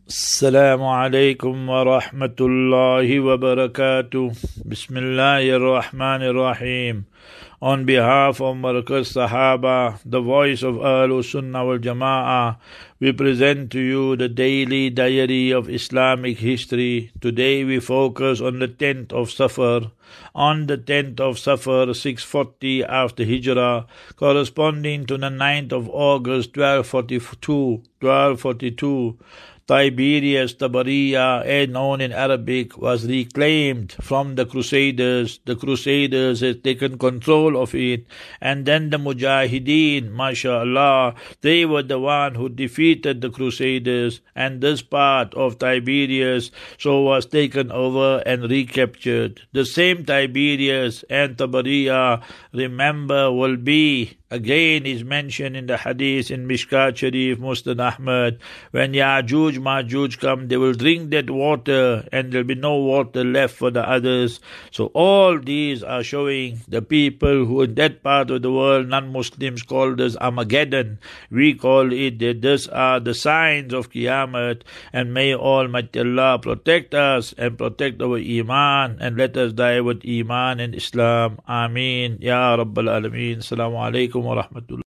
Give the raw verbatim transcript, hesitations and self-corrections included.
Assalamu alaikum wa rahmatullahi wa barakatuh. Bismillahir Rahmanir Rahim. On behalf of Markaz Sahaba, the voice of Ahlus Sunnah wal Jama'ah, we present to you the daily diary of Islamic history. Today we focus on the tenth of Safar. On the tenth of Safar, six forty after Hijrah, corresponding to the ninth of August, twelve forty-two, twelve forty-two, Tiberias Tabariya, known in Arabic, was reclaimed from the Crusaders. The Crusaders had taken control of it, and then the Mujahideen, mashallah, they were the one who defeated the Crusaders, and this part of Tiberias so was taken over and recaptured. The same Tiberias and Tabariya, remember, will be again is mentioned in the hadith in Mishkat Sharif, Musnad Ahmad. When Ya'juj, Ma'juj come, they will drink that water and there will be no water left for the others. So all these are showing the people who in that part of the world, non-Muslims, call this Armageddon. We call it that these are the signs of Qiyamah, and may Almighty Allah protect us and protect our Iman, and let us die with Iman and Islam. Ameen. Ya Rabbal Alameen. Assalamu alaikum wa rahmatullah.